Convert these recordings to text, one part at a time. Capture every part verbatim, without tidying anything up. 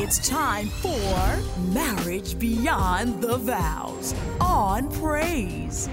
It's time for Marriage Beyond the Vows on Praise.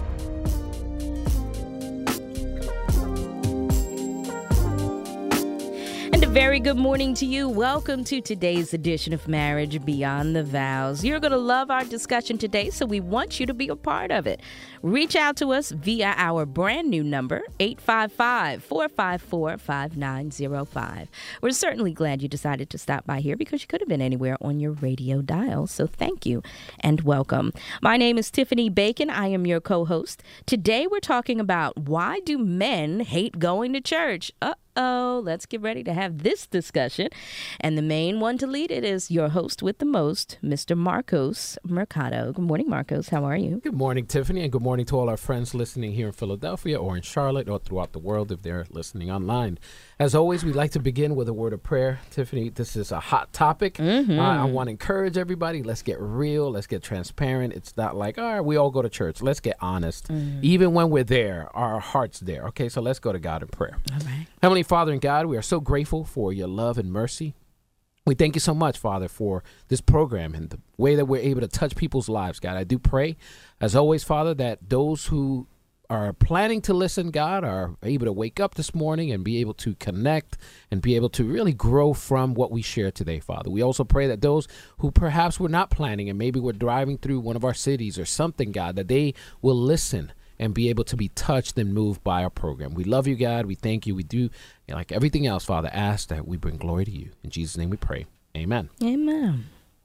And a very good morning to you. Welcome to today's edition of Marriage Beyond the Vows. You're going to love our discussion today, so we want you to be a part of it. Reach out to us via our brand new number, eight five five, four five four, five nine zero five. We're certainly glad you decided to stop by here because you could have been anywhere on your radio dial. So thank you and welcome. My name is Tiffany Bacon. I am your co-host. Today we're talking about why do men hate going to church? Uh Oh, let's get ready to have this discussion. And the main one to lead it is your host with the most, Mister Marcos Mercado. Good morning, Marcos. How are you? Good morning, Tiffany, and good morning to all our friends listening here in Philadelphia or in Charlotte or throughout the world if they're listening online. As always, we'd like to begin with a word of prayer. Tiffany, this is a hot topic. Mm-hmm. Uh, I want to encourage everybody. Let's get real. Let's get transparent. It's not like, all right, we all go to church. Let's get honest. Mm-hmm. Even when we're there, our heart's there. Okay, so let's go to God in prayer. All right. Heavenly Father and God, we are so grateful for your love and mercy. We thank you so much, Father, for this program and the way that we're able to touch people's lives, God. I do pray, as always, Father, that those who are planning to listen, God, are able to wake up this morning and be able to connect and be able to really grow from what we share today, Father. We also pray that those who perhaps were not planning and maybe were driving through one of our cities or something, God, that they will listen and be able to be touched and moved by our program. We love you, God. We thank you. We do, you know, like everything else, Father, ask that we bring glory to you. In Jesus' name we pray. Amen. Amen.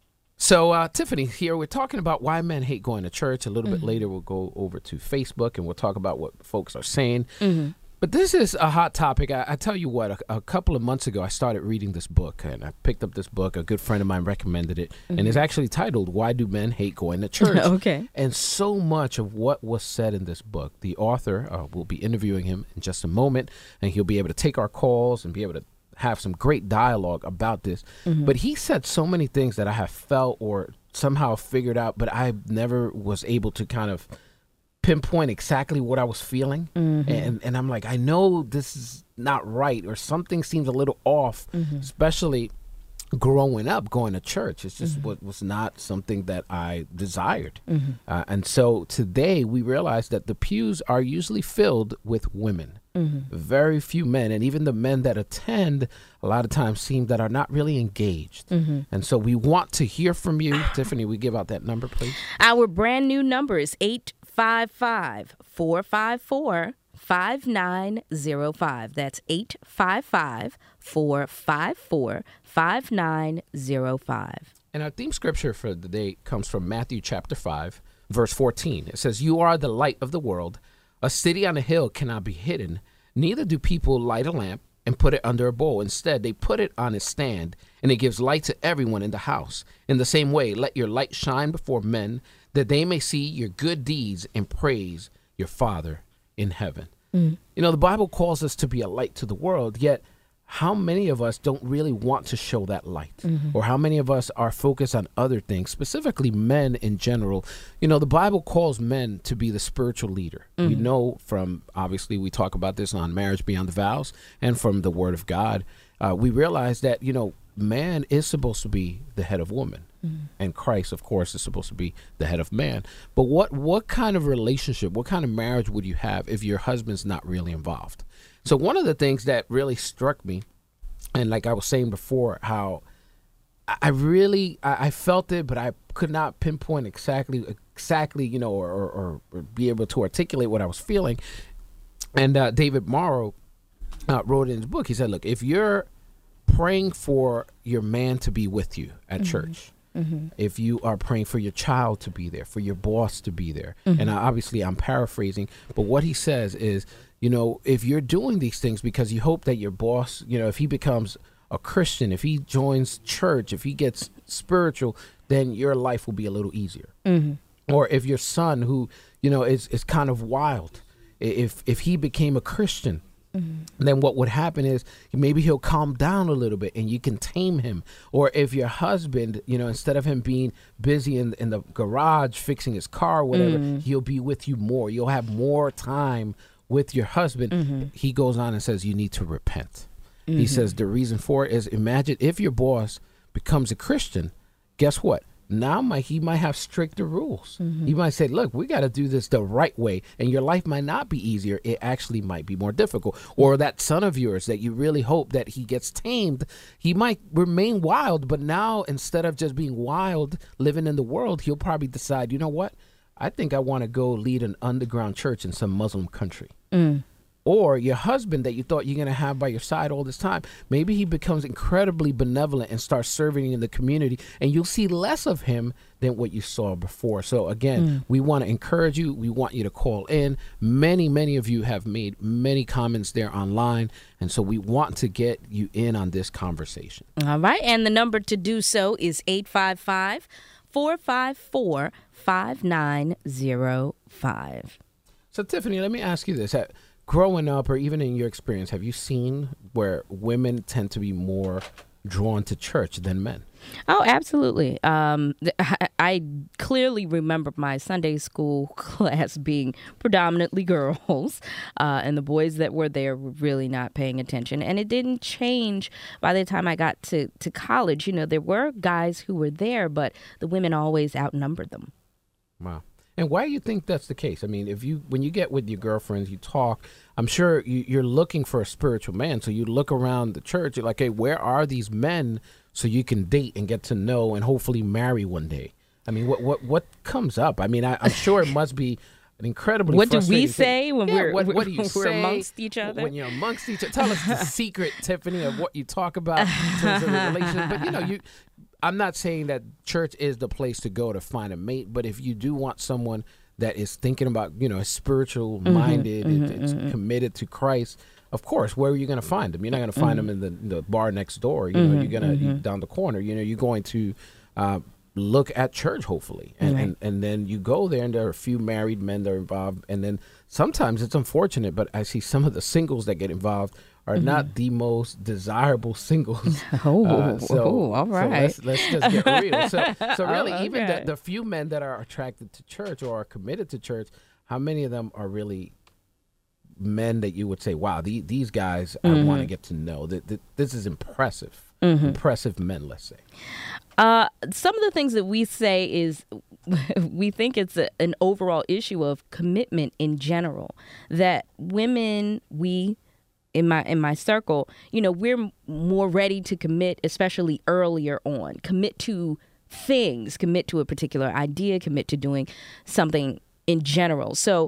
So, uh, Tiffany, here we're talking about why men hate going to church. A little mm-hmm. bit later, we'll go over to Facebook and we'll talk about what folks are saying. Mm-hmm. But this is a hot topic. I, I tell you what, a, a couple of months ago, I started reading this book, and I picked up this book. A good friend of mine recommended it, mm-hmm. and it's actually titled, Why Do Men Hate Going to Church? Okay. And so much of what was said in this book, the author, uh, we'll be interviewing him in just a moment, and he'll be able to take our calls and be able to have some great dialogue about this. Mm-hmm. But he said so many things that I have felt or somehow figured out, but I never was able to kind of pinpoint exactly what I was feeling. Mm-hmm. And and I'm like, I know this is not right, or something seems a little off, mm-hmm. especially growing up, going to church. It's just mm-hmm. what was not something that I desired. Mm-hmm. Uh, and so today we realized that the pews are usually filled with women. Mm-hmm. Very few men, and even the men that attend a lot of times seem that are not really engaged. Mm-hmm. And so we want to hear from you. Tiffany, we give out that number, please. Our brand new number is eight five five, four five four, five nine zero five. That's eight five five, four five four, five nine zero five. And our theme scripture for the day comes from Matthew chapter five, verse fourteen. It says, "You are the light of the world. A city on a hill cannot be hidden. Neither do people light a lamp and put it under a bowl. Instead, they put it on a stand, and it gives light to everyone in the house. In the same way, let your light shine before men, that they may see your good deeds and praise your Father in heaven." Mm. You know, the Bible calls us to be a light to the world, yet how many of us don't really want to show that light? Mm-hmm. Or how many of us are focused on other things, specifically men in general? You know, the Bible calls men to be the spiritual leader. Mm-hmm. We know from, obviously, we talk about this on Marriage Beyond the Vows and from the Word of God. Uh, we realize that, you know, man is supposed to be the head of woman. Mm-hmm. And Christ, of course, is supposed to be the head of man. But what, what kind of relationship, what kind of marriage would you have if your husband's not really involved? So one of the things that really struck me, and like I was saying before, how I really, I, I felt it, but I could not pinpoint exactly, exactly, you know, or, or, or be able to articulate what I was feeling. And uh, David Morrow uh, wrote in his book, he said, look, if you're praying for your man to be with you at mm-hmm. church, mm-hmm. if you are praying for your child to be there, for your boss to be there, mm-hmm. and I, obviously I'm paraphrasing, but what he says is, you know, if you're doing these things because you hope that your boss, you know, if he becomes a Christian, if he joins church, if he gets spiritual, then your life will be a little easier. Mm-hmm. Or if your son, who, you know, is, is kind of wild, if if he became a Christian, mm-hmm. then what would happen is maybe he'll calm down a little bit and you can tame him. Or if your husband, you know, instead of him being busy in, in the garage fixing his car or whatever, mm-hmm. he'll be with you more. You'll have more time with your husband. Mm-hmm. He goes on and says, you need to repent. Mm-hmm. He says the reason for it is, imagine if your boss becomes a Christian, guess what? Now might, he might have stricter rules. Mm-hmm. He might say, look, we got to do this the right way. And your life might not be easier. It actually might be more difficult. Or that son of yours that you really hope that he gets tamed, he might remain wild. But now instead of just being wild, living in the world, he'll probably decide, you know what? I think I want to go lead an underground church in some Muslim country. Mm. Or your husband that you thought you're going to have by your side all this time, maybe he becomes incredibly benevolent and starts serving in the community, and you'll see less of him than what you saw before. So again, mm. we want to encourage you. We want you to call in. Many, many of you have made many comments there online, and so we want to get you in on this conversation. All right, and the number to do so is eight five five, four five four, five nine zero five. So Tiffany, let me ask you this. Growing up, or even in your experience, have you seen where women tend to be more drawn to church than men? Oh, absolutely. Um, I, I clearly remember my Sunday school class being predominantly girls, uh, and the boys that were there were really not paying attention. And it didn't change by the time I got to, to college. You know, there were guys who were there, but the women always outnumbered them. Wow. And why do you think that's the case? I mean, if you when you get with your girlfriends, you talk, I'm sure you, you're looking for a spiritual man. So you look around the church, you're like, hey, where are these men so you can date and get to know and hopefully marry one day? I mean, what what, what comes up? I mean, I, I'm sure it must be an incredibly What do frustrating we say thing. when Yeah, we're, what, what do you we're say amongst each other? When you're amongst each other. Tell us the secret, Tiffany, of what you talk about in terms of the relationship. But, you know, you... I'm not saying that church is the place to go to find a mate, but if you do want someone that is thinking about, you know, is spiritual minded, mm-hmm, mm-hmm, it's mm-hmm. committed to Christ, of course, where are you going to find them? You're not going to find mm-hmm. them in the, the bar next door. You mm-hmm, know, you're going to mm-hmm. down the corner. You know, you're going to uh, look at church, hopefully, and, right. and and then you go there, and there are a few married men that are involved, and then sometimes it's unfortunate, but I see some of the singles that get involved are mm-hmm. not the most desirable singles. Oh, uh, so, oh, all right. So let's, let's just get real. So, so really, oh, okay. even the, the few men that are attracted to church or are committed to church, how many of them are really men that you would say, wow, the, these guys mm-hmm. I want to get to know? That, that This is impressive. Mm-hmm. Impressive men, let's say. Uh, some of the things that we say is we think it's a, an overall issue of commitment in general, that women, we in my in my circle, you know, we're more ready to commit, especially earlier on, commit to things, commit to a particular idea, commit to doing something in general. So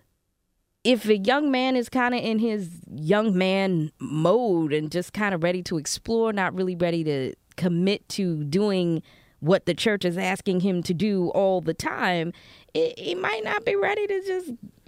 if a young man is kind of in his young man mode and just kind of ready to explore, not really ready to commit to doing what the church is asking him to do all the time, it, he might not be ready to just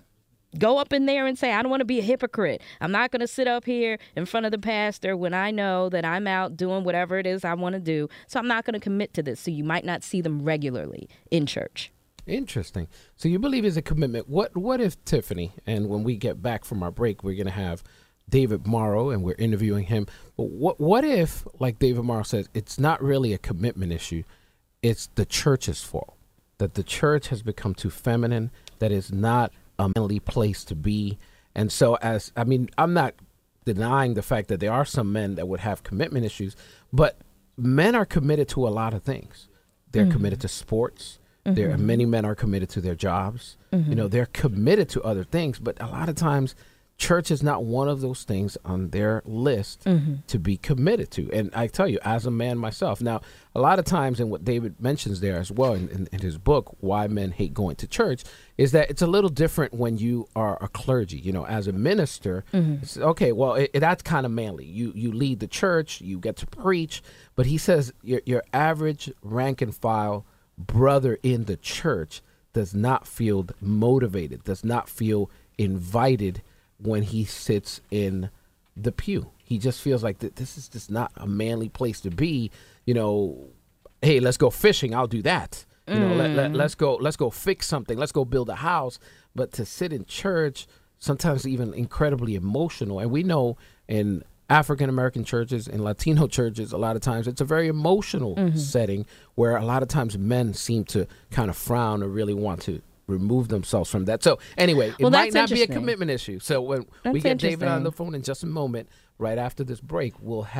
go up in there and say, I don't want to be a hypocrite. I'm not going to sit up here in front of the pastor when I know that I'm out doing whatever it is I want to do. So I'm not going to commit to this. So you might not see them regularly in church. Interesting. So you believe it's a commitment. What What if, Tiffany, and when we get back from our break, we're going to have David Morrow and we're interviewing him. But what What if, like David Morrow says, it's not really a commitment issue. It's the church's fault, that the church has become too feminine, that is not a manly place to be. And so as, I mean, I'm not denying the fact that there are some men that would have commitment issues, but men are committed to a lot of things. They're mm-hmm. committed to sports. Mm-hmm. There are many men are committed to their jobs. Mm-hmm. You know, they're committed to other things, but a lot of times church is not one of those things on their list mm-hmm. to be committed to. And I tell you, as a man myself, now, a lot of times, and what David mentions there as well in, in, in his book, Why Men Hate Going to Church, is that it's a little different when you are a clergy. You know, as a minister, mm-hmm. it's, okay, well, it, it, that's kind of manly. You you lead the church, you get to preach, but he says your, your average rank and file brother in the church does not feel motivated, does not feel invited when he sits in the pew. He just feels like th- this is just not a manly place to be. You know, hey, let's go fishing. I'll do that. You know, mm. let, let, let's go, let's go fix something. Let's go build a house. But to sit in church, sometimes even incredibly emotional. And we know in African-American churches and Latino churches, a lot of times it's a very emotional mm-hmm. setting where a lot of times men seem to kind of frown or really want to remove themselves from that. So anyway, it well, might not be a commitment issue. So when that's we get David on the phone in just a moment, right after this break, we'll have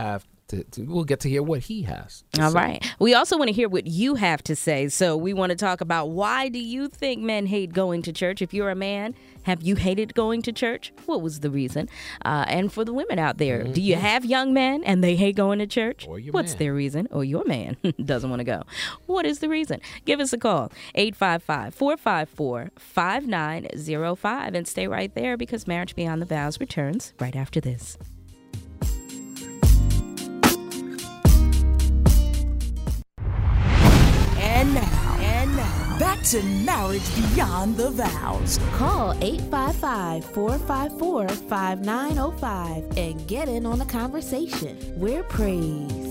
to, to we'll get to hear what he has to All say. right. We also want to hear what you have to say. So we want to talk about, why do you think men hate going to church? If you're a man, have you hated going to church? What was the reason? Uh, and for the women out there, mm-hmm. do you have young men and they hate going to church? Or your What's man. their reason? Or your man doesn't want to go. What is the reason? Give us a call, eight five five, four five four, five nine zero five, and stay right there, because Marriage Beyond the Vows returns right after this. And now, and now, back to Marriage Beyond the Vows. Call eight five five, four five four, five nine zero five and get in on the conversation. We're praised.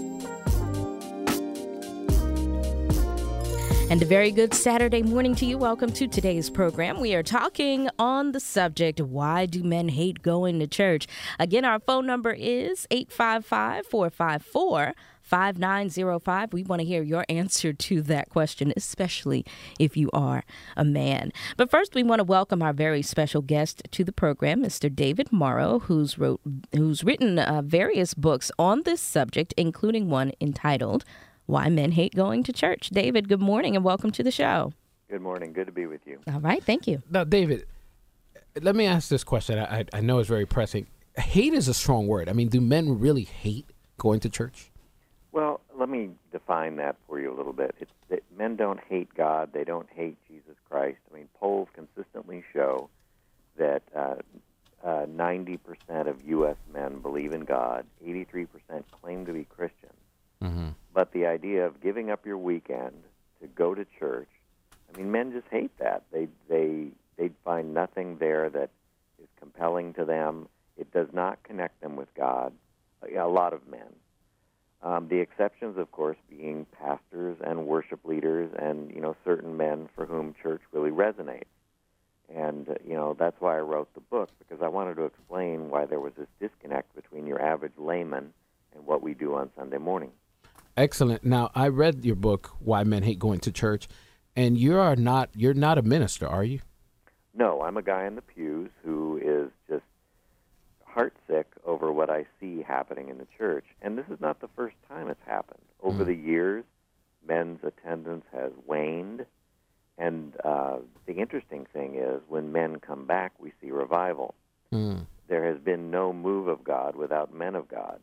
And a very good Saturday morning to you. Welcome to today's program. We are talking on the subject, why do men hate going to church? Again, our phone number is eight five five, four five four, five nine zero five. We want to hear your answer to that question, especially if you are a man. But first, we want to welcome our very special guest to the program, Mister David Morrow, who's wrote, who's written uh, various books on this subject, including one entitled Why Men Hate Going to Church. David, good morning and welcome to the show. Good morning. Good to be with you. All right. Thank you. Now, David, let me ask this question. I, I, I know it's very pressing. Hate is a strong word. I mean, do men really hate going to church? Well, let me define that for you a little bit. It's that men don't hate God. They don't hate Jesus Christ. I mean, polls consistently show that uh, uh, ninety percent of U S men believe in God. eighty-three percent claim to be Christians. Mm-hmm. But the idea of giving up your weekend to go to church, I mean, men just hate that. They they they find nothing there that is compelling to them. It does not connect them with God. A lot of men. Um, the exceptions, of course, being pastors and worship leaders, and you know, certain men for whom church really resonates. And uh, you know, that's why I wrote the book, because I wanted to explain why there was this disconnect between your average layman and what we do on Sunday morning. Excellent. Now, I read your book, Why Men Hate Going to Church, and you are not you're not a minister, are you? No, I'm a guy in the pews who is just heartsick over what I see happening in the church. And this is not the first time it's happened. Over mm. the years, men's attendance has waned. And uh, the interesting thing is, when men come back, we see revival. Mm. There has been no move of God without men of God.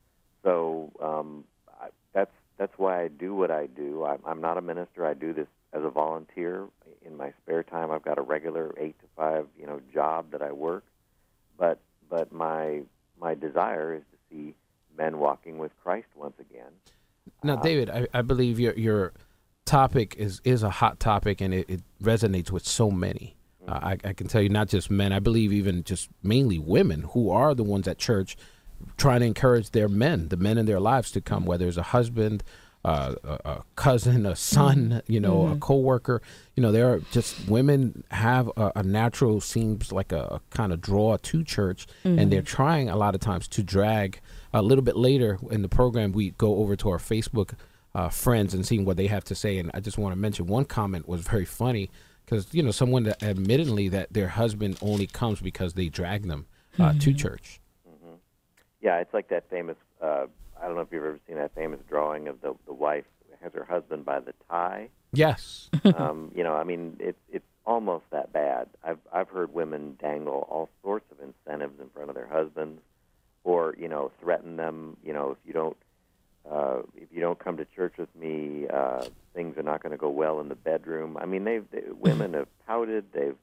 So um, I, that's that's why I do what I do. I, I'm not a minister. I do this as a volunteer. In my spare time, I've got a regular eight to five, you know, job that I work. But but my my desire is to see men walking with Christ once again. Now, uh, David, I, I believe your your topic is, is a hot topic, and it, it resonates with so many. Mm-hmm. Uh, I, I can tell you, not just men. I believe even just mainly women, who are the ones at church trying to encourage their men, the men in their lives, to come, whether it's a husband, uh, a, a cousin, a son, you know, mm-hmm. a coworker. You know, there are just women have a, a natural, seems like a, a kind of draw to church, mm-hmm. and they're trying a lot of times to drag. A little bit later in the program, we go over to our Facebook uh, friends and seeing what they have to say. And I just want to mention one comment was very funny, because, you know, someone that admittedly that their husband only comes because they drag them uh, mm-hmm. to church. Mm-hmm. Yeah, it's like that famous, uh, I don't know if you've ever seen that famous drawing of the, the wife who has her husband by the tie. Yes. um, you know, I mean, it's it's almost that bad. I've I've heard women dangle all sorts of incentives in front of their husbands, or you know, threaten them. You know, if you don't uh, if you don't come to church with me, uh, things are not going to go well in the bedroom. I mean, they've they, women have pouted. They've.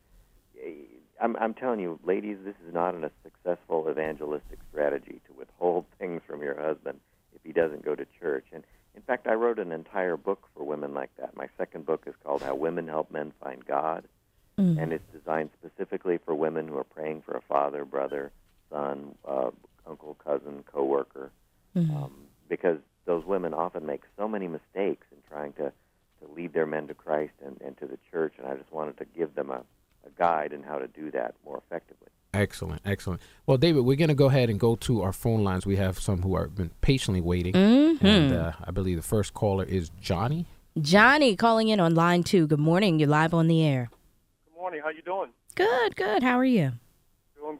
I'm I'm telling you, ladies, this is not a successful evangelistic strategy to withhold things from your husband if he doesn't go to church. And in fact, I wrote an entire book for women like that. My second book is called How Women Help Men Find God, mm. and it's designed specifically for women who are praying for a father, brother, son, uh, uncle, cousin, coworker, mm. um, because those women often make so many mistakes in trying to, to lead their men to Christ and, and to the church, and I just wanted to give them a, a guide in how to do that more effectively. Excellent, excellent. Well, David, we're going to go ahead and go to our phone lines. We have some who have been patiently waiting, mm-hmm. and uh, I believe the first caller is Johnny. Johnny calling in on line two. Good morning. You're live on the air. Good morning. How you doing? Good, good. How are you? Doing great.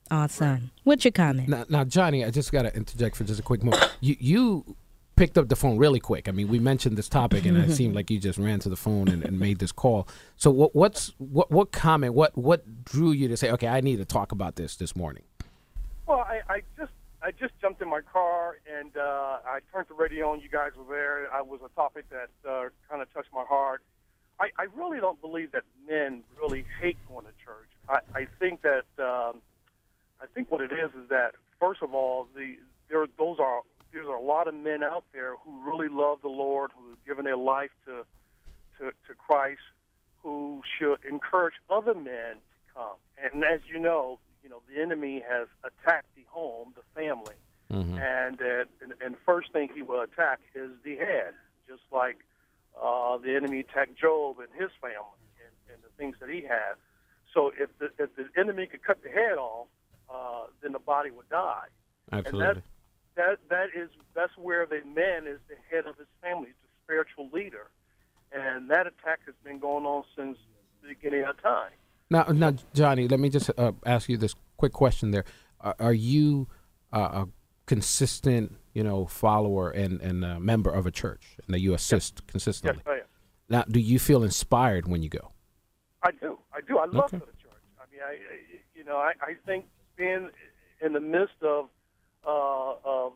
Awesome. What's your comment? Now, now Johnny, I just got to interject for just a quick moment. You you picked up the phone really quick. I mean, we mentioned this topic, and it seemed like you just ran to the phone and, and made this call. So, what what's what what comment? What what drew you to say, okay, I need to talk about this this morning? Well, I, I just I just jumped in my car and uh, I turned the radio on. You guys were there. I was a topic that uh, kind of touched my heart. I, I really don't believe that men really hate going to church. I, I think that um, I think what it is is that first of all, the there those are there's a lot of men out there who really love the Lord, who have given their life to to, to Christ, who should encourage other men to come. And as you know, you know the enemy has attacked the home, the family, mm-hmm. and, uh, and and first thing he will attack is the head, just like uh, the enemy attacked Job and his family and, and the things that he had. So if the if the enemy could cut the head off, uh, then the body would die. Absolutely. And that, that that is that's where the man is the head of his family, the spiritual leader, and that attack has been going on since the beginning of time. Now, now, Johnny, let me just uh, ask you this quick question. There, are, are you uh, a consistent, you know, follower and and uh, member of a church, and that you assist yes. consistently? Yes, I am. Now, do you feel inspired when you go? I do. I do. I love okay. to go to church. I mean, I, you know, I, I think being in the midst of uh, of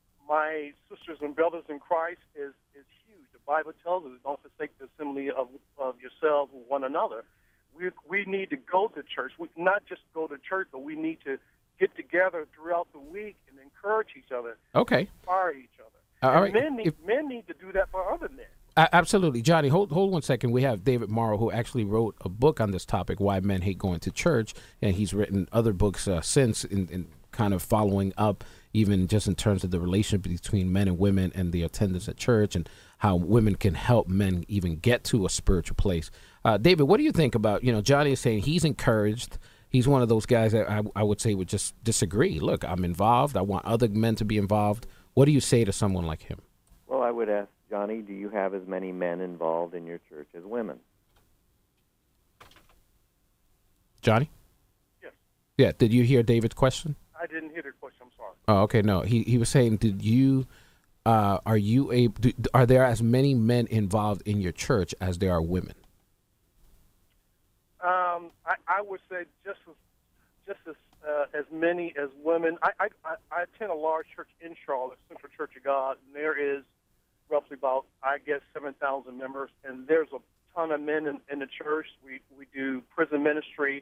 my sisters and brothers in Christ is is huge. The Bible tells us, "Don't forsake the assembly of of yourselves with one another." We we need to go to church. We not just go to church, but we need to get together throughout the week and encourage each other. Okay. Inspire each other. All and right. Men need If, men need to do that for other men. uh, absolutely, Johnny. Hold hold one second. We have David Morrow, who actually wrote a book on this topic, "Why Men Hate Going to Church," and he's written other books uh, since, in, in kind of following up, even just in terms of the relationship between men and women and the attendance at church, and how women can help men even get to a spiritual place. Uh, David, what do you think about, you know, Johnny is saying he's encouraged. He's one of those guys that I, I would say would just disagree. Look, I'm involved. I want other men to be involved. What do you say to someone like him? Well, I would ask, Johnny, do you have as many men involved in your church as women? Johnny? Yes. Yeah, did you hear David's question? I didn't hear the question. I'm sorry. Oh, okay. No, he, he was saying, did you, uh, are you able, do, are there as many men involved in your church as there are women? Um, I, I would say just as just as uh, as many as women. I, I I attend a large church in Charlotte, Central Church of God, and there is roughly about I guess seven thousand members, and there's a ton of men in, in the church. We we do prison ministry.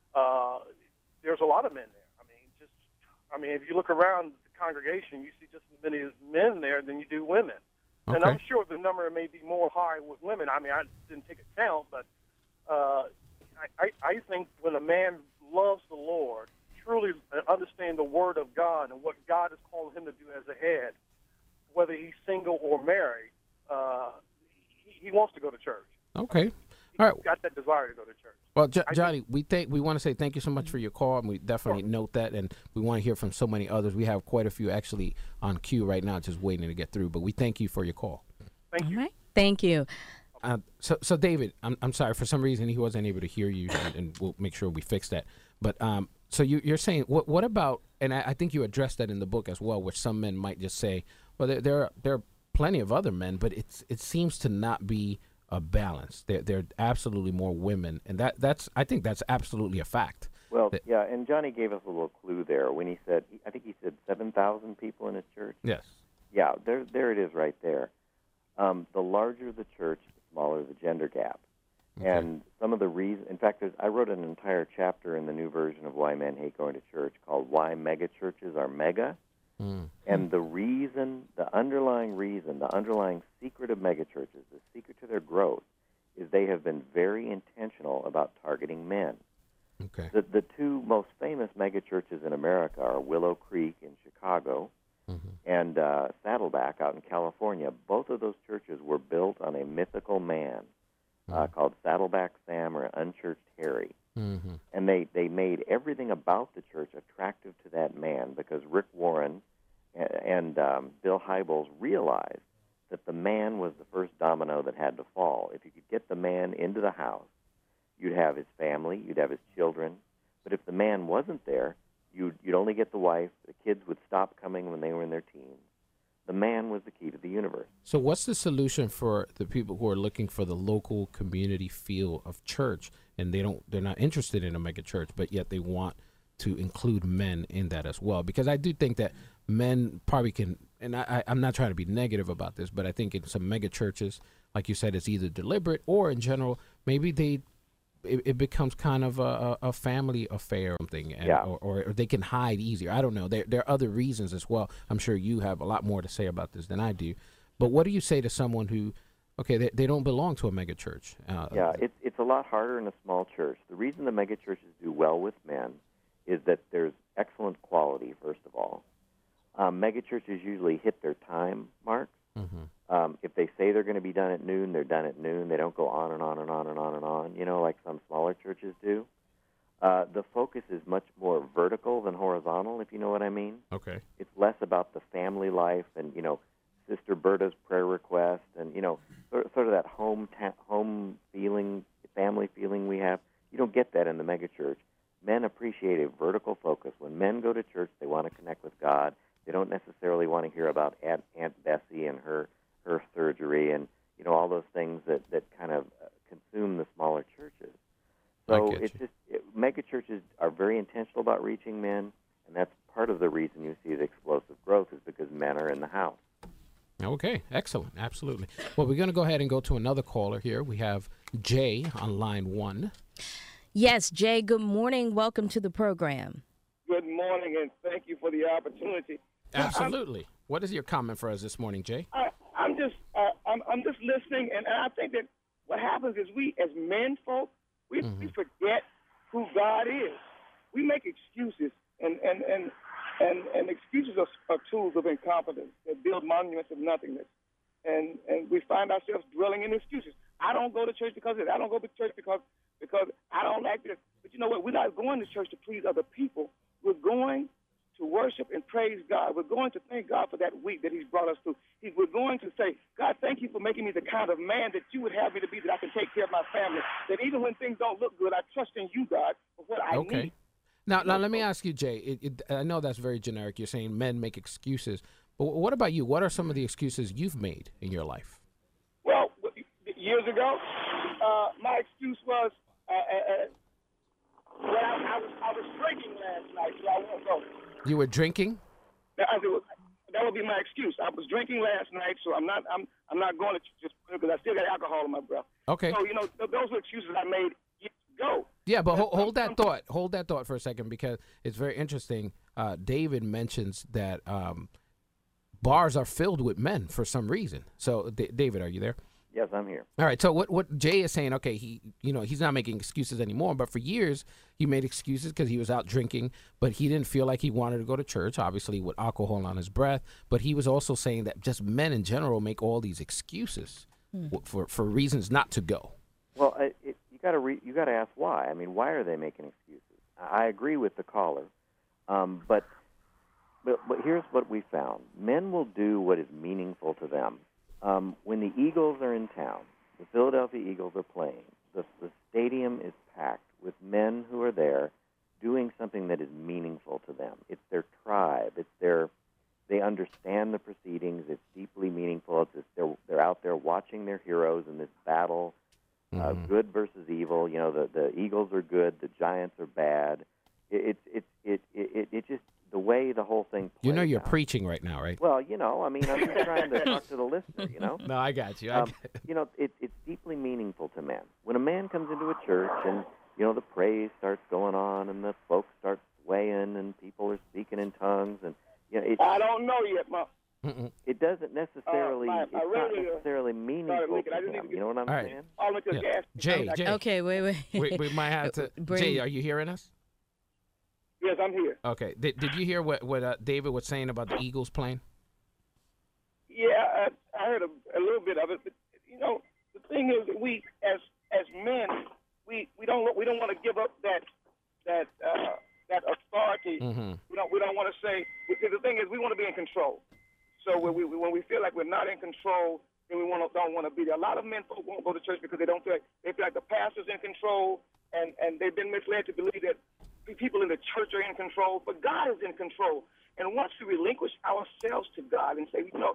Uh, there's a lot of men there. I mean, just I mean, if you look around the congregation, you see just as many men there than you do women. Okay. And I'm sure the number may be more high with women. I mean, I didn't take a count, but. Uh, I, I think when a man loves the Lord, truly understand the Word of God and what God is calling him to do as a head, whether he's single or married, uh, he, he wants to go to church. Okay. All right. He's got that desire to go to church. Well, J- Johnny, we think we want to say thank you so much for your call, and we definitely sure. note that, and we want to hear from so many others. We have quite a few actually on queue right now, just waiting to get through. But we thank you for your call. Thank you. All right. Thank you. Uh, so, so David, I'm I'm sorry for some reason he wasn't able to hear you, and, and we'll make sure we fix that. But um, so you, you're saying what what about? And I, I think you addressed that in the book as well, where some men might just say, well, there there are, there are plenty of other men, but it's it seems to not be a balance. There there are absolutely more women, and that that's I think that's absolutely a fact. Well, that, yeah, and Johnny gave us a little clue there when he said, I think he said seven thousand people in his church. Yes. Yeah, there there it is right there. Um, the larger the church, the smaller the gender gap. Okay. And some of the reasons, in fact, there's, I wrote an entire chapter in the new version of Why Men Hate Going to Church called Why Mega Churches Are Mega. Mm. And the reason, the underlying reason, the underlying secret of megachurches, the secret to their growth, is they have been very intentional about targeting men. Okay. The, the two most famous megachurches in America are Willow Creek in Chicago, mm-hmm. and uh, Saddleback out in California. Both of those churches were built on a mythical man mm-hmm. uh, called Saddleback Sam or Unchurched Harry. Mm-hmm. And they, they made everything about the church attractive to that man because Rick Warren and, and um, Bill Hybels realized that the man was the first domino that had to fall. If you could get the man into the house, you'd have his family, you'd have his children. But if the man wasn't there, You'd, you'd only get the wife. The kids would stop coming when they were in their teens. The man was the key to the universe. So what's the solution for the people who are looking for the local community feel of church, and they don't, they're not interested in a mega church, but yet they want to include men in that as well? Because I do think that men probably can, and I, I, I'm not trying to be negative about this, but I think in some mega churches, like you said, it's either deliberate or in general, maybe they, it, it becomes kind of a, a family affair or something, and, Yeah. or, or they can hide easier. I don't know. There, there are other reasons as well. I'm sure you have a lot more to say about this than I do. But what do you say to someone who, okay, they, they don't belong to a mega church? Uh, Yeah, it's it's a lot harder in a small church. The reason the mega churches do well with men is that there's excellent quality, first of all. Um, mega churches usually hit their time marks. mhm. Um, if they say they're going to be done at noon, they're done at noon. They don't go on and on and on and on and on, you know, like some smaller churches do. Uh, the focus is much more vertical than horizontal, if you know what I mean. Okay. It's less about the family life and, you know, Sister Berta's prayer request and, you know, sort, sort of that home ta- home feeling, family feeling we have. You don't get that in the megachurch. Men appreciate a vertical focus. When men go to church, they want to connect with God. They don't necessarily want to hear about Aunt, Aunt Bessie and her, her surgery and, you know, all those things that, that kind of uh, consume the smaller churches. So I get it's you. just, it, mega churches are very intentional about reaching men, and that's part of the reason you see the explosive growth is because men are in the house. Okay, excellent. Absolutely. Well, we're going to go ahead and go to another caller here. We have Jay on line one. Yes, Jay, good morning. Welcome to the program. Good morning, and thank you for the opportunity. Absolutely. What is your comment for us this morning, Jay? I, I'm just, uh, I'm, I'm just listening, and I think that what happens is we, as men folk, we, Mhm. we forget who God is. We make excuses, and and and and, and excuses are, are tools of incompetence that build monuments of nothingness, and and we find ourselves dwelling in excuses. I don't go to church because of it. I don't go to church because because I don't like this. But you know what? We're not going to church to please other people. We're going to worship and praise God. We're going to thank God for that week that He's brought us through. He, we're going to say, God, thank you for making me the kind of man that you would have me to be, that I can take care of my family. That even when things don't look good, I trust in you, God, for what I Okay. need. Now, now let me ask you, Jay. It, it, I know that's very generic. You're saying men make excuses, but wh- what about you? What are some of the excuses you've made in your life? Well, years ago, uh, my excuse was, uh, uh, uh, well, I, I was I was drinking last night, so I won't go. You were drinking? That, I said, that would be my excuse. I was drinking last night, so I'm not I'm I'm not going to just because I still got alcohol in my breath. Okay. So you know, th- those were excuses I made years ago. Yeah, but hold, hold that thought. Hold that thought for a second because it's very interesting. Uh, David mentions that um, bars are filled with men for some reason. So, D- David, are you there? Yes, I'm here. All right. So what what Jay is saying? Okay, he you know he's not making excuses anymore. But for years he made excuses because he was out drinking, but he didn't feel like he wanted to go to church. Obviously, with alcohol on his breath. But he was also saying that just men in general make all these excuses w- for for reasons not to go. Well, it, it, you got to re- you got to ask why. I mean, why are they making excuses? I agree with the caller, um, but, but but here's what we found: men will do what is meaningful to them. Um, when the Eagles are in town, the Philadelphia Eagles are playing. The, the stadium is packed with men who are there doing something that is meaningful to them. It's their tribe. It's their. They understand the proceedings. It's deeply meaningful. It's just, they're they're out there watching their heroes in this battle. Uh, Mhm. good versus evil. You know, the, the Eagles are good, the Giants are bad. It it it it it, it just the way the whole thing. You know plays you're out. preaching right now, right? Well, you know, I mean, I'm just trying to talk to the listener. You know, No, I got you. I um, get it. you know, it, it's deeply meaningful to men. When a man comes into a church and you know the praise starts going on and the folks start swaying and people are speaking in tongues and you know it I don't know yet, Mom. Mm-mm. it doesn't necessarily Uh, my- it's my not radio necessarily meaningful leaking. I to didn't them. even You know what I'm All right. saying? I went to Yeah. the gas Jay, station. Jay. Okay, wait, wait. we, we might have to. Bring- Jay, are you hearing us? Yes, I'm here. Okay. Did, did you hear what what uh, David was saying about the Eagles playing? Yeah, I, I heard a, a little bit of it, but you know, the thing is, that we as as men, we, we don't we don't want to give up that that uh, that authority. Mm-hmm. We don't we don't want to say. Because the thing is, we want to be in control. So when we when we feel like we're not in control, then we want to, don't want to be there. A lot of men folk won't go to church because they don't feel like they feel like the pastor's in control, and and they've been misled to believe that people in the church are in control, but God is in control. And once we relinquish ourselves to God and say, you know,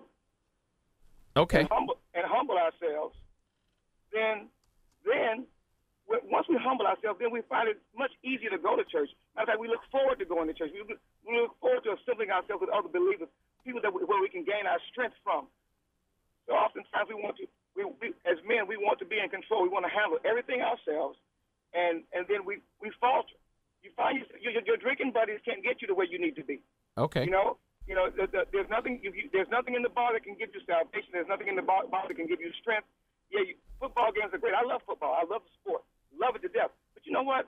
Okay. and humble, and humble ourselves, then then w- once we humble ourselves, then we find it much easier to go to church. Matter of fact, we look forward to going to church. We look, we look forward to assembling ourselves with other believers, people that we, where we can gain our strength from. So oftentimes we want to, we, we, as men, we want to be in control. We want to handle everything ourselves, and, and then we, we falter. You find your, your, your drinking buddies can't get you to where you need to be. Okay. You know, you know, the, the, there's nothing. You, you, there's nothing in the bar that can give you salvation. There's nothing in the bar, bar that can give you strength. Yeah, you, football games are great. I love football. I love the sport. Love it to death. But you know what?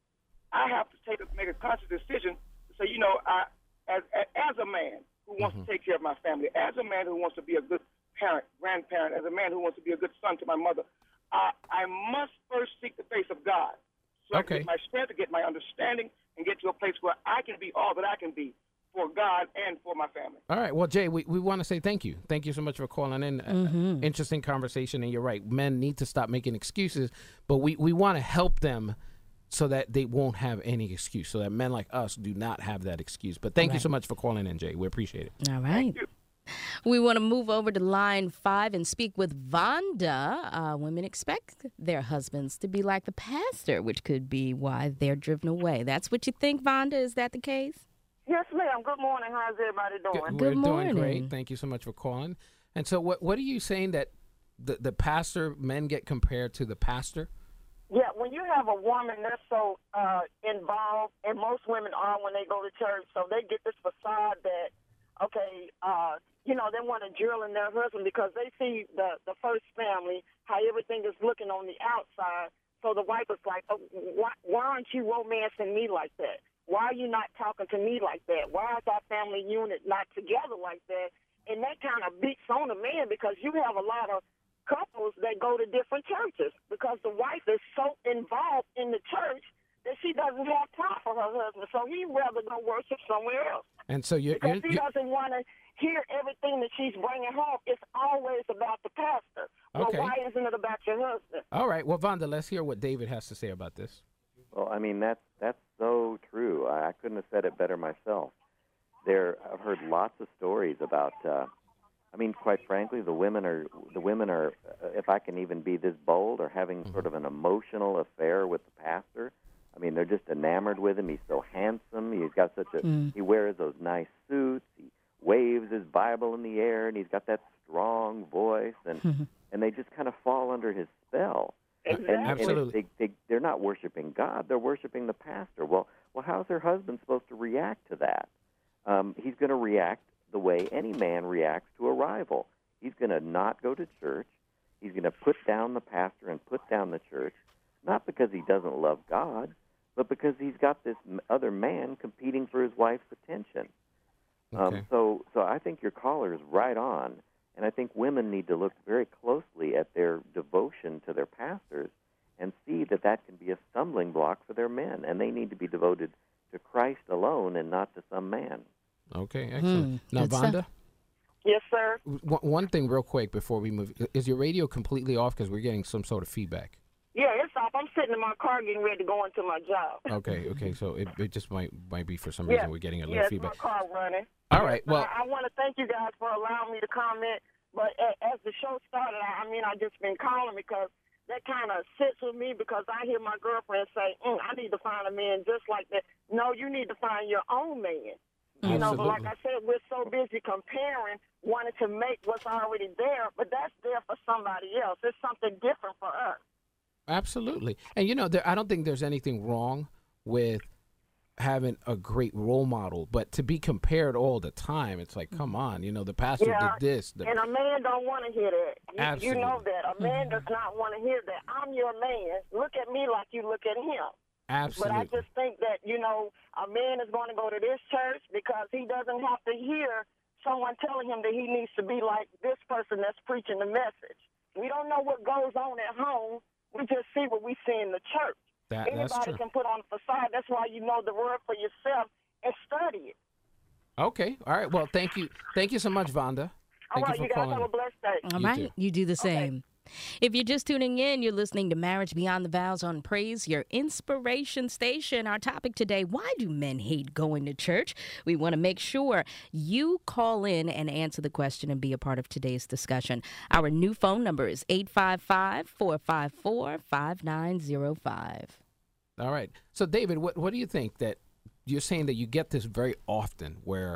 I have to take a, make a conscious decision to say, you know, I, as as a man who wants Mm-hmm. to take care of my family, as a man who wants to be a good parent, grandparent, as a man who wants to be a good son to my mother, I, I must first seek the face of God, so I Okay. can get my strength, to get my understanding, and get to a place where I can be all that I can be for God and for my family. All right. Well, Jay, we, we want to say thank you. Thank you so much for calling in. Uh, interesting conversation. And you're right. Men need to stop making excuses, but we, we want to help them so that they won't have any excuse, so that men like us do not have that excuse. But thank you so much for calling in, Jay. We appreciate it. All right. We want to move over to line five and speak with Vonda. Uh, women expect their husbands to be like the pastor, which could be why they're driven away. That's what you think, Vonda? Is that the case? Yes, ma'am. Good morning. How's everybody doing? Good We're morning. doing great. Thank you so much for calling. And so what what are you saying, that the, the pastor, men get compared to the pastor? Yeah, when you have a woman that's so uh, involved, and most women are when they go to church, so they get this facade that, okay, uh, you know, they want to drill in their husband because they see the, the first family, how everything is looking on the outside. So the wife is like, oh, why, why aren't you romancing me like that? Why are you not talking to me like that? Why is our family unit not together like that? And that kind of beats on the man, because you have a lot of couples that go to different churches because the wife is so involved in the church that she doesn't have time for her husband. So he'd rather go worship somewhere else. And so you're, Because you're, he you're doesn't want to hear everything that she's bringing home. It's always about the pastor. Well, Okay. why isn't it about your husband? all right. Well, Vonda, let's hear what David has to say about this. Well, I mean, that's that's so true. I, I couldn't have said it better myself. There, I've heard lots of stories about. Uh, I mean, quite frankly, the women are the women are. Uh, if I can even be this bold, are having sort of an emotional affair with the pastor. I mean, they're just enamored with him. He's so handsome. He's got such a. Mm. He wears those nice suits. He waves his Bible in the air, and he's got that strong voice, and and they just kind of fall under his spell. Exactly. And, Absolutely. and they, they, they're not worshiping God. They're worshiping the pastor. Well, well, how's their husband supposed to react to that? Um, he's going to react the way any man reacts to a rival. He's going to not go to church. He's going to put down the pastor and put down the church, not because he doesn't love God, but because he's got this m- other man competing for his wife's attention. Okay. Um, so, so I think your caller is right on. And I think women need to look very closely at their devotion to their pastors and see that that can be a stumbling block for their men. And they need to be devoted to Christ alone and not to some man. Okay, excellent. Hmm, now, good stuff. Vonda, Yes, sir. w- one thing real quick before we move. Is your radio completely off? Because we're getting some sort of feedback. Yeah, it's off. I'm sitting in my car getting ready to go into my job. Okay, okay. So it, it just might might be for some Yeah. reason we're getting a little Yes, feedback. my car running. All right, well- I, I want to thank you guys for allowing me to comment. But a- as the show started, I I mean, I just been calling because that kind of sits with me, because I hear my girlfriend say, mm, I need to find a man just like that. No, you need to find your own man. You know, but like I said, we're so busy comparing, wanting to make what's already there, but that's there for somebody else. It's something different for us. Absolutely. And, you know, there, I don't think there's anything wrong with having a great role model, but to be compared all the time, it's like, come on, you know, the pastor Yeah, did this. The, And a man don't want to hear that. You, Absolutely. you know that. A man does not want to hear that. I'm your man. Look at me like you look at him. absolutely. But I just think that, you know, a man is going to go to this church because he doesn't have to hear someone telling him that he needs to be like this person that's preaching the message. We don't know what goes on at home. We just see what we see in the church. That- that's Anybody true. can put on a facade. That's why you know the word for yourself and study it. Okay. All right. Well, thank you. Thank you so much, Vonda. All Thank right, you you for guys calling. have a blessed day. All You right. too. You do the Okay. same. If you're just tuning in, you're listening to Marriage Beyond the Vows on Praise, your inspiration station. Our topic today, why do men hate going to church? We want to make sure you call in and answer the question and be a part of today's discussion. Our new phone number is eight five five, four five four, five nine zero five. All right. So, David, what, what do you think that you're saying that you get this very often where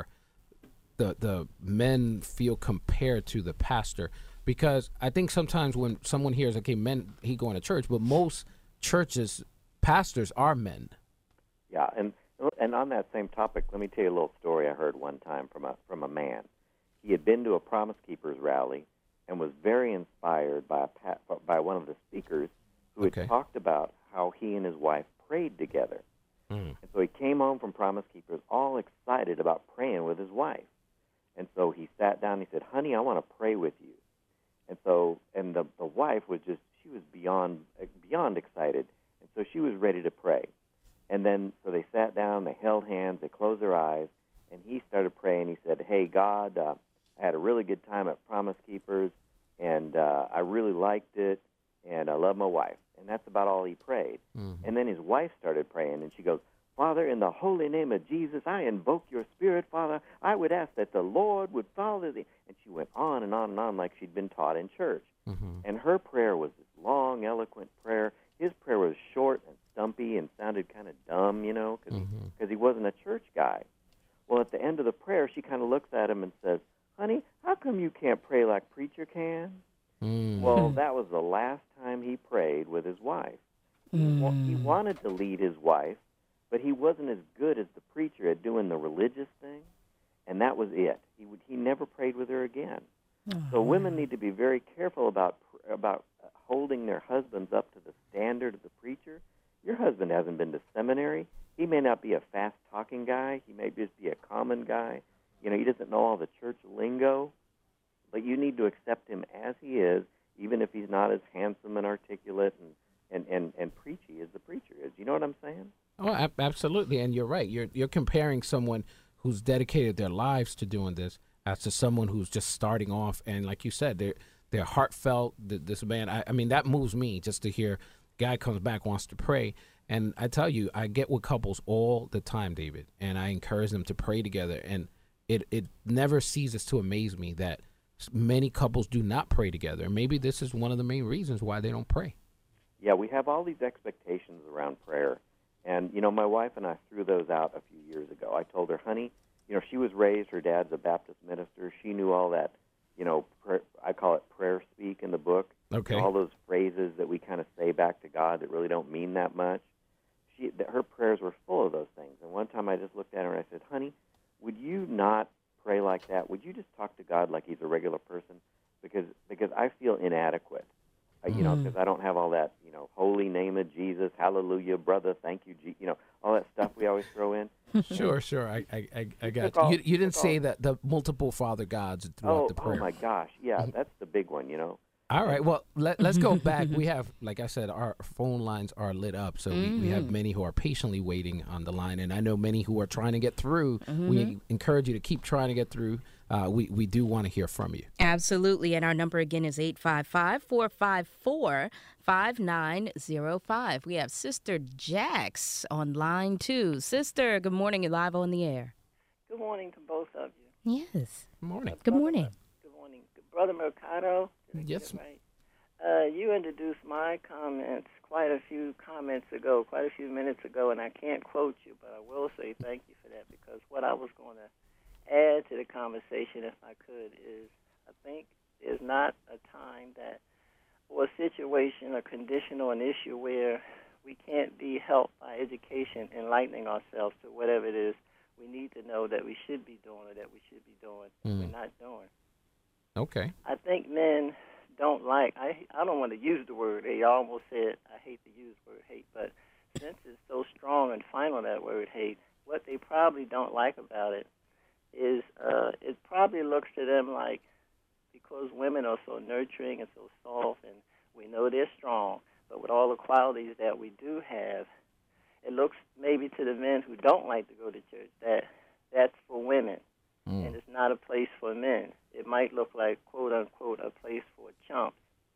the the men feel compared to the pastor? Because I think sometimes when someone hears, okay, men, he going to church, but most churches, pastors are men. Yeah, and and on that same topic, let me tell you a little story I heard one time from a from a man. He had been to a Promise Keepers rally and was very inspired by a, by one of the speakers who had Okay. talked about how he and his wife prayed together. Mm. And so he came home from Promise Keepers all excited about praying with his wife. And so he sat down and he said, honey, I want to pray with you. And so, and the, the wife was just, she was beyond beyond excited. And so she was ready to pray. And then, so they sat down, they held hands, they closed their eyes, and he started praying. He said, hey, God, uh, I had a really good time at Promise Keepers, and uh, I really liked it, and I love my wife. And that's about all he prayed. Mm-hmm. And then his wife started praying, and she goes, Father, in the holy name of Jesus, I invoke your spirit, Father. I would ask that the Lord would follow thee. And she went on and on and on like she'd been taught in church. Mm-hmm. And her prayer was this long, eloquent prayer. His prayer was short and stumpy and sounded kind of dumb, you know, because Mhm. he, he wasn't a church guy. Well, at the end of the prayer, she kind of looks at him and says, honey, how come you can't pray like preacher can? Mm. Well, that was the last time he prayed with his wife. He, wa- he wanted to lead his wife, but he wasn't as good as the preacher at doing the religious thing, and that was it. He would, he never prayed with her again. So women need to be very careful about about holding their husbands up to the standard of the preacher. Your husband hasn't been to seminary. He may not be a fast-talking guy. He may just be a common guy. You know, he doesn't know all the church lingo. But you need to accept him as he is, even if he's not as handsome and articulate and, and, and, and preachy as the preacher is. You know what I'm saying? Oh, ab- absolutely. And you're right. You're you're comparing someone who's dedicated their lives to doing this as to someone who's just starting off. And like you said, they're, they're heartfelt. Th- This man, I, I mean, that moves me just to hear guy comes back, wants to pray. And I tell you, I get with couples all the time, David, and I encourage them to pray together. And it, it never ceases to amaze me that many couples do not pray together. And maybe this is one of the main reasons why they don't pray. Yeah, we have all these expectations around prayer. And, you know, my wife and I threw those out a few years ago. I told her, honey, you know, she was raised, her dad's a Baptist minister. She knew all that, you know, prayer, I call it prayer speak in the book. Okay. You know, all those phrases that we kind of say back to God that really don't mean that much. She, that her prayers were full of those things. And one time I just looked at her and I said, honey, would you not pray like that? Would you just talk to God like he's a regular person? Because because I feel inadequate. Uh, you know, because I don't have all that, you know, holy name of Jesus, hallelujah, brother, thank you, Je-, you know, all that stuff we always throw in. Sure, sure. I, I, I, I got took you. all- you. You didn't took say all- that the multiple Father gods throughout Oh, the oh prayer. my gosh, yeah, that's the big one, you know. All right. Well, let, let's go back. We have, like I said, our phone lines are lit up. So we, we have many who are patiently waiting on the line. And I know many who are trying to get through. We encourage you to keep trying to get through. Uh, we, we do want to hear from you. Absolutely. And our number again is eight five five, four five four, five nine zero five. We have Sister Jax on line two. Sister, good morning. You're live on the air. Good morning to both of you. Yes. Morning. Good morning. Good morning. Brother Mercado. Did I get Yes. it right? Uh, you introduced my comments quite a few comments ago, quite a few minutes ago, and I can't quote you, but I will say thank you for that, because what I was going to add to the conversation, if I could, is I think there's not a time that, or a situation, a condition, or an issue where we can't be helped by education, enlightening ourselves to whatever it is we need to know that we should be doing or that we should be doing, Mm. we're not doing. Okay. I think men don't like, I I don't want to use the word hate. I almost said I hate to use the word hate, but since it's so strong and final, that word hate, what they probably don't like about it is uh, it probably looks to them like, because women are so nurturing and so soft, and we know they're strong, but with all the qualities that we do have, it looks maybe to the men who don't like to go to church that that's for women, Mm. and it's not a place for men. It might look like, quote unquote, a place for chumps.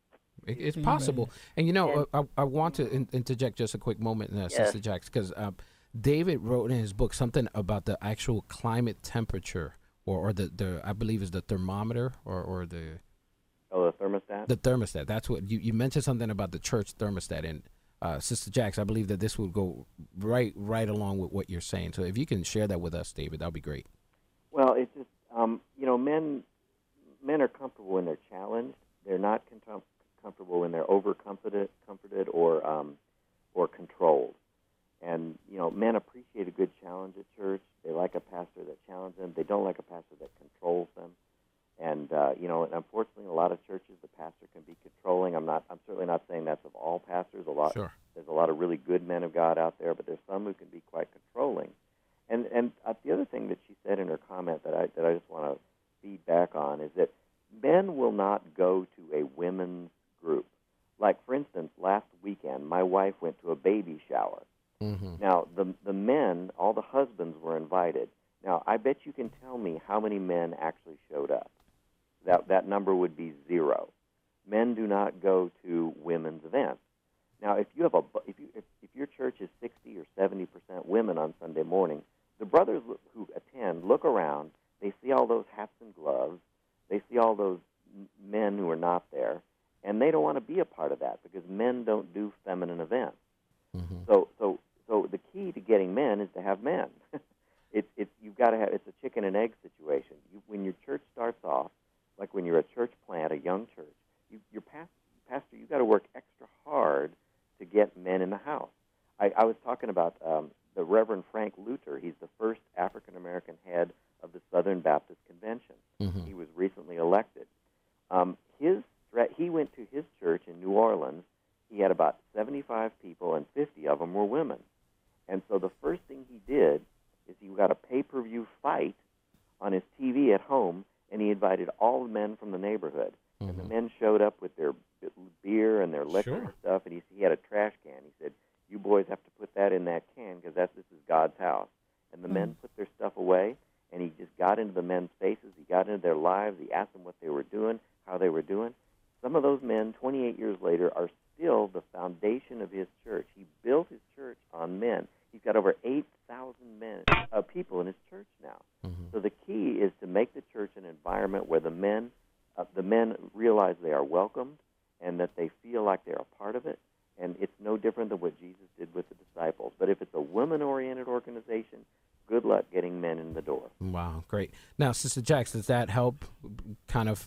It, it's possible. And, you know, uh, I, I want to in, interject just a quick moment, uh, Yes. Sister Jax, because uh, David wrote in his book something about the actual climate temperature, or, or the, the, I believe is the thermometer, or, or the... Oh, the thermostat? The thermostat. That's what, you, you mentioned something about the church thermostat. And, uh, Sister Jax, I believe that this would go right right along with what you're saying. So if you can share that with us, David, that would be great. Well, it's just, um, you know, men men are comfortable when they're challenged. They're not com- comfortable when they're over-comforted comforted or, um, or controlled. And, you know, men appreciate a good challenge at church. They like a pastor that challenges them. They don't like a pastor that controls them. And, uh, you know, and unfortunately, in a lot of churches, the pastor can be controlling. I'm not. I'm certainly not saying that's of all pastors. A lot. Sure. There's a lot of really good men of God out there, but there's some who can be quite controlling. And and uh, the other thing that she said in her comment that I that I just want to feed back on is that men will not go to a women's group. Like, for instance, last weekend, my wife went to a baby shower. Mm-hmm. Now, the the men, all the husbands were invited. Now, I bet you can tell me how many men actually showed up. That that number would be zero. Men do not go to women's events. Now, if you have a if you if, if your church is sixty or seventy percent women on Sunday morning, the brothers who attend look around. They see all those hats and gloves. They see all those men who are not there, and they don't want to be a part of that because men don't do feminine events. Mm-hmm. So so so the key to getting men is to have men. it's it's you've got to have it's a chicken and egg situation. You, when your church starts off, like when you're a church plant, a young church, you, your past, pastor, you've got to work extra hard to get men in the house. I, I was talking about um, the Reverend Frank Luther. He's the first African-American head of the Southern Baptist Convention. Mm-hmm. He was recently elected. Um, his he went to his church in New Orleans. He had about seventy-five people, and fifty of them were women. And so the first thing he did is he got a pay-per-view fight on his T V at home, and he invited all the men from the neighborhood. Mm-hmm. And the men showed up with their beer and their liquor Sure. and stuff, and he, he had a trash can. He said, you boys have to put that in that can because that's this is God's house. And the mm-hmm. men put their stuff away, and he just got into the men's faces. He got into their lives. He asked them what they were doing, how they were doing. Some of those men, twenty-eight years later, are still the foundation of his church. He built his church on men. He's got over eight thousand men, uh, people in his church now. Mm-hmm. So the key is to make the church an environment where the men, uh, the men realize they are welcomed and that they feel like they're a part of it. And it's no different than what Jesus did with the disciples. But if it's a women-oriented organization, good luck getting men in the door. Wow, great. Now, Sister Jax, does that help kind of,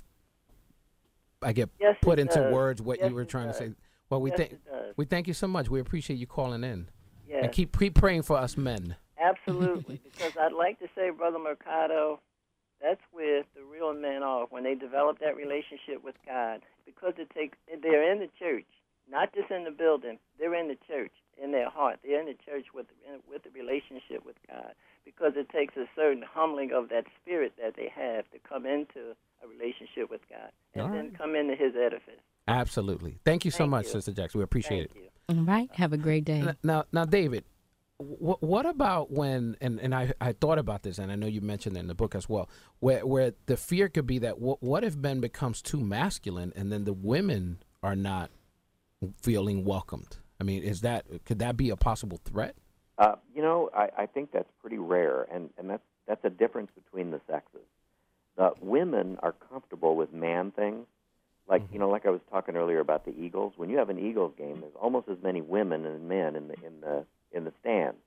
I get yes, put into does. words what yes, you were trying does. to say? Well, we yes, thank it does. we thank you so much. We appreciate you calling in. Yes. And keep, keep praying for us men. Absolutely, because I'd like to say, Brother Mercado, that's where the real men are, when they develop that relationship with God, because it takes, they're in the church, not just in the building, they're in the church, in their heart. They're in the church with, with the relationship with God, because it takes a certain humbling of that spirit that they have to come into a relationship with God and All then right. come into his edifice. Absolutely. Thank you so Thank much, you. Sister Jax. We appreciate Thank it. you. All right. Have a great day. N- Now, now, David, wh- what about when? And, and I, I thought about this, and I know you mentioned it in the book as well, where where the fear could be that wh- what if men becomes too masculine, and then the women are not feeling welcomed? I mean, is that could that be a possible threat? Uh, you know, I, I think that's pretty rare, and, and that's, that's a difference between the sexes. Uh, women are comfortable with man things. Like, mm-hmm. you know, like I was talking earlier about the Eagles. When you have an Eagles game, there's almost as many women as men in the in the in the stands.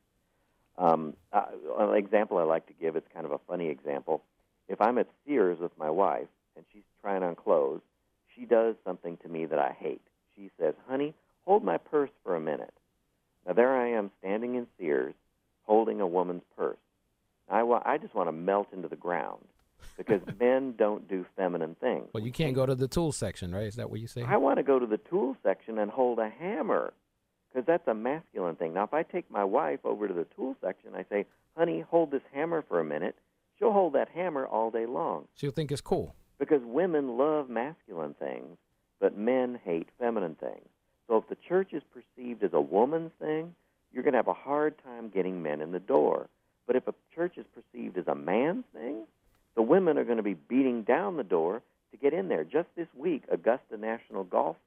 Um, uh, an example I like to give, it's kind of a funny example. If I'm at Sears with my wife and she's trying on clothes, she does something to me that I hate. She says, honey, hold my purse for a minute. Now, there I am standing in Sears holding a woman's purse. I, wa- I just want to melt into the ground because men don't do feminine things. Well, you can't go to the tool section, right? Is that what you say? I want to go to the tool section and hold a hammer because that's a masculine thing. Now, if I take my wife over to the tool section, I say, honey, hold this hammer for a minute. She'll hold that hammer all day long. She'll think it's cool. Because women love masculine things, but men hate feminine things. So if the church is perceived as a woman's thing, you're going to have a hard time getting men in the door. But if a church is perceived as a man's thing, the women are going to be beating down the door to get in there. Just this week, Augusta National Golf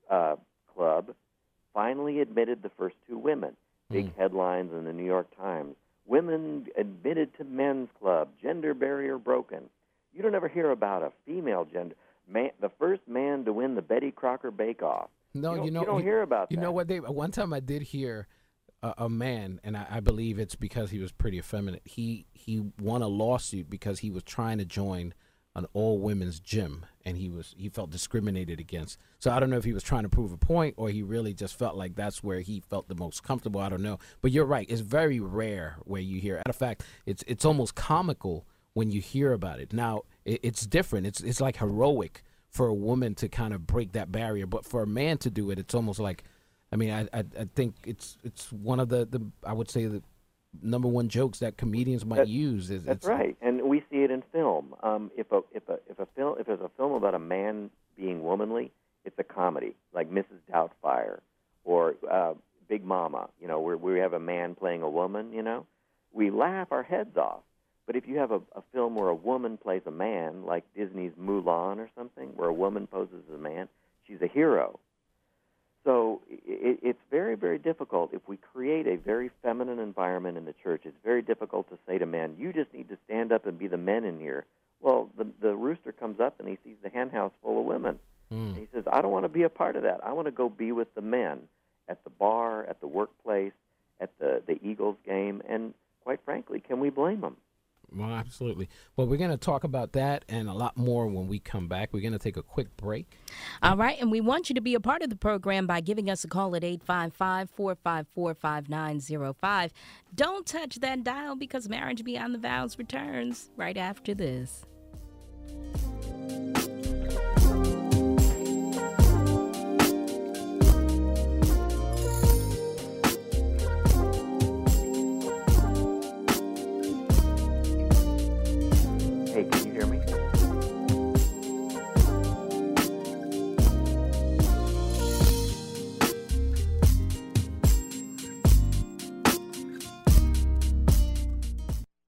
uh, Club finally admitted the first two women. Big Mm. headlines in the New York Times. Women admitted to men's club. Gender barrier broken. You don't ever hear about a female gender. Man, the first man to win the Betty Crocker Bake Off. No, you, you know, you don't hear about you that. know what, Dave? One time I did hear a, a man, and I, I believe it's because he was pretty effeminate. He he won a lawsuit because he was trying to join an all women's gym, and he was he felt discriminated against. So I don't know if he was trying to prove a point or he really just felt like that's where he felt the most comfortable. I don't know, but you're right. It's very rare where you hear. Matter of fact, it's it's almost comical when you hear about it. Now it, it's different. It's it's like heroic for a woman to kind of break that barrier, but for a man to do it, it's almost like, I mean, I I, I think it's it's one of the, the I would say the number one jokes that comedians might That- use. Is That's it's, right, and we see it in film. Um, if a if a if a film if there's a film about a man being womanly, it's a comedy like Missus Doubtfire or uh, Big Mama. You know, where we have a man playing a woman. You know, we laugh our heads off. But if you have a, a film where a woman plays a man, like Disney's Mulan or something, where a woman poses as a man, she's a hero. So it, it's very, very difficult. If we create a very feminine environment in the church, it's very difficult to say to men, you just need to stand up and be the men in here. Well, the, the rooster comes up and he sees the hen house full of women. Mm. And he says, I don't want to be a part of that. I want to go be with the men at the bar, at the workplace, at the, the Eagles game. And quite frankly, can we blame them? Well, absolutely. Well, we're going to talk about that and a lot more when we come back. We're going to take a quick break. All right, and we want you to be a part of the program by giving us a call at eight five five, four five four, five nine zero five. Don't touch that dial because Marriage Beyond the Vows returns right after this.